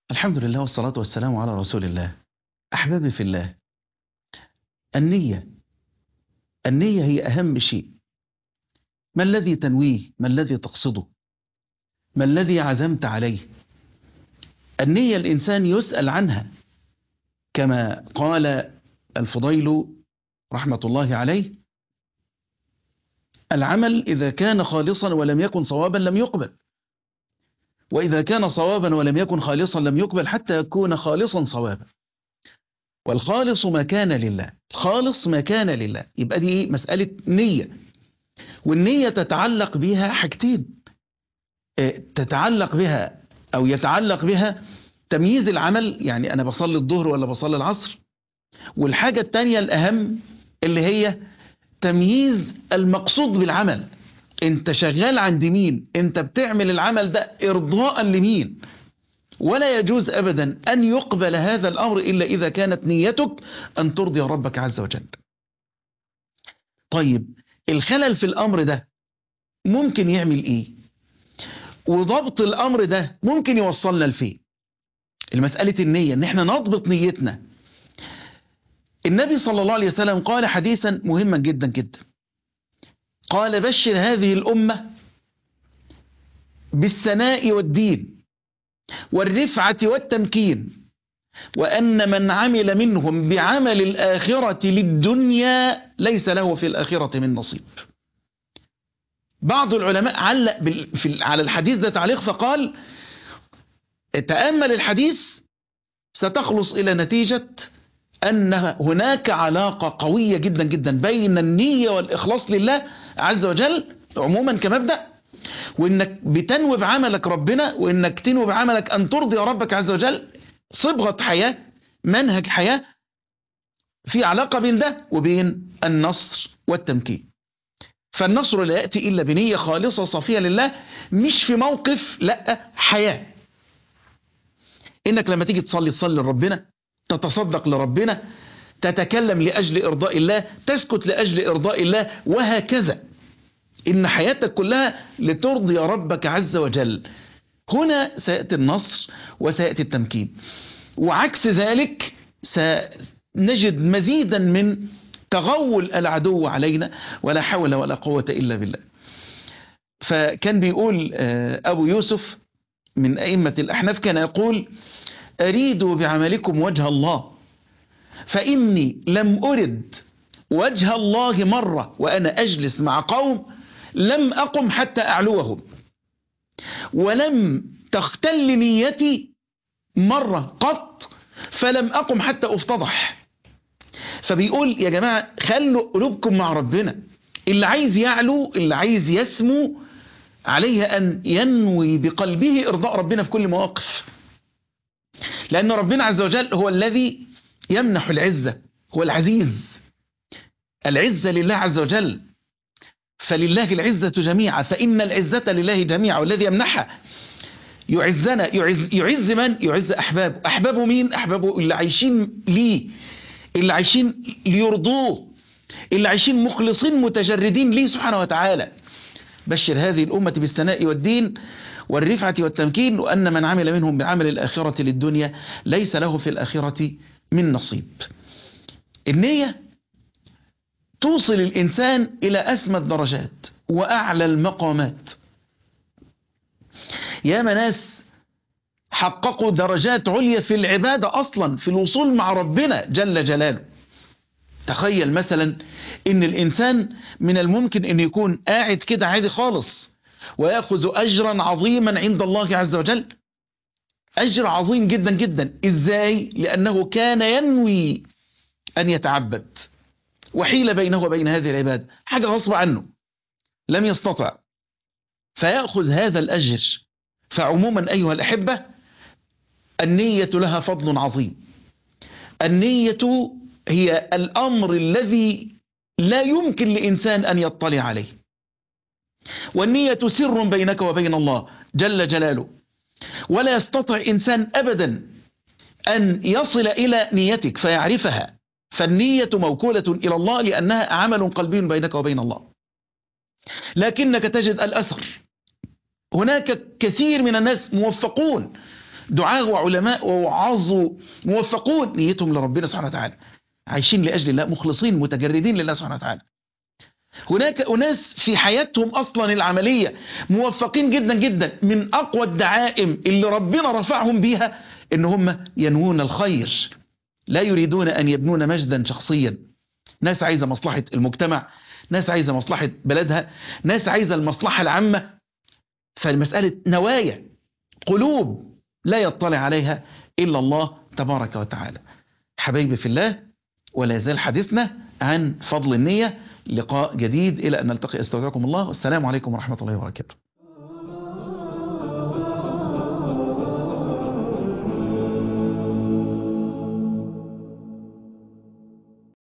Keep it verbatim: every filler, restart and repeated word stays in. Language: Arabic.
الحمد لله والصلاة والسلام على رسول الله. أحبابي في الله، النية النية هي أهم شيء. ما الذي تنويه؟ ما الذي تقصده؟ ما الذي عزمت عليه؟ النية الإنسان يسأل عنها، كما قال الفضيل رحمة الله عليه: العمل إذا كان خالصا ولم يكن صوابا لم يقبل، وإذا كان صوابا ولم يكن خالصا لم يقبل حتى يكون خالصا صوابا. والخالص ما كان لله، خالص ما كان لله. يبقى دي مسألة نية، والنية تتعلق بها حاجتين، تتعلق بها أو يتعلق بها تمييز العمل، يعني أنا بصلي الظهر ولا بصلي العصر. والحاجة التانية الأهم اللي هي تمييز المقصود بالعمل، انت شغال عند مين، انت بتعمل العمل ده إرضاء لمين. ولا يجوز أبدا أن يقبل هذا الأمر إلا إذا كانت نيتك أن ترضي ربك عز وجل. طيب، الخلل في الأمر ده ممكن يعمل إيه؟ وضبط الأمر ده ممكن يوصلنا لفين؟ المسألة النية، إن احنا نضبط نيتنا. النبي صلى الله عليه وسلم قال حديثا مهما جدا جدا، قال: بشر هذه الأمة بالثناء والدين والرفعة والتمكين، وأن من عمل منهم بعمل الآخرة للدنيا ليس له في الآخرة من نصيب. بعض العلماء علق على الحديث ده تعليق فقال: تأمل الحديث ستخلص إلى نتيجة أن هناك علاقة قوية جدا جدا بين النية والإخلاص لله عز وجل عموما كمبدأ، وإنك بتنوي بعملك ربنا، وإنك تنوي بعملك أن ترضي ربك عز وجل، صبغة حياة، منهج حياة، في علاقة بين ده وبين النصر والتمكين. فالنصر لا يأتي إلا بنية خالصة صافية لله، مش في موقف، لا، حياة. إنك لما تيجي تصلي تصلي لربنا، تتصدق لربنا، تتكلم لأجل إرضاء الله، تسكت لأجل إرضاء الله، وهكذا. إن حياتك كلها لترضي ربك عز وجل. هنا سيأتي النصر وسيأتي التمكين. وعكس ذلك سنجد مزيدا من تغول العدو علينا، ولا حول ولا قوة إلا بالله. فكان بيقول أبو يوسف من أئمة الأحناف، كان يقول: أريدوا بعملكم وجه الله، فإني لم أرد وجه الله مرة وأنا أجلس مع قوم لم أقم حتى أعلوهم، ولم تختل نيتي مرة قط فلم أقم حتى أفتضح. فبيقول يا جماعة، خلوا قلوبكم مع ربنا. اللي عايز يعلو، اللي عايز يسمو، عليه أن ينوي بقلبه إرضاء ربنا في كل مواقف، لأن ربنا عز وجل هو الذي يمنح العزة، هو العزيز. العزة لله عز وجل، فلله العزة جميعا، فإن العزة لله جميعا، والذي يمنحها يعزنا. يعز, يعز من؟ يعز أحبابه. أحبابه مين؟ أحبابه اللي عايشين ليه، اللي عايشين ليرضوه، اللي عايشين مخلصين متجردين ليه سبحانه وتعالى. بشر هذه الأمة بالثناء والدين والرفعة والتمكين، وأن من عمل منهم بعمل الآخرة للدنيا ليس له في الآخرة من نصيب. النية توصل الإنسان إلى أسمى الدرجات وأعلى المقامات. يا ناس حققوا درجات عليا في العبادة أصلا، في الوصول مع ربنا جل جلاله. تخيل مثلا إن الإنسان من الممكن أن يكون قاعد كده عادي خالص ويأخذ أجرا عظيما عند الله عز وجل، أجر عظيم جدا جدا. إزاي؟ لأنه كان ينوي أن يتعبد، وحيل بينه وبين هذه العبادة، حاجة غصب عنه لم يستطع، فيأخذ هذا الأجر. فعموما أيها الأحبة، النية لها فضل عظيم. النية هي الأمر الذي لا يمكن لإنسان أن يطلع عليه، والنية سر بينك وبين الله جل جلاله، ولا يستطيع إنسان أبدا أن يصل إلى نيتك فيعرفها. فالنية موكولة إلى الله، لأنها عمل قلبي بينك وبين الله. لكنك تجد الأثر، هناك كثير من الناس موفقون دعاة وعلماء ووعاظ موفقون نيتهم لربنا سبحانه وتعالى، عايشين لأجل الله، مخلصين متجردين لله سبحانه وتعالى. هناك أناس في حياتهم أصلا العملية موفقين جدا جدا، من أقوى الدعائم اللي ربنا رفعهم بيها إن هم ينوون الخير، لا يريدون أن يبنون مجدا شخصيا. ناس عايزة مصلحة المجتمع، ناس عايزة مصلحة بلدها، ناس عايزة المصلحة العامة. فالمسألة نوايا، قلوب لا يطلع عليها إلا الله تبارك وتعالى. حبايبي في الله، ولا يزال حديثنا عن فضل النية. لقاء جديد إلى أن نلتقي، استودعكم الله، والسلام عليكم ورحمة الله وبركاته.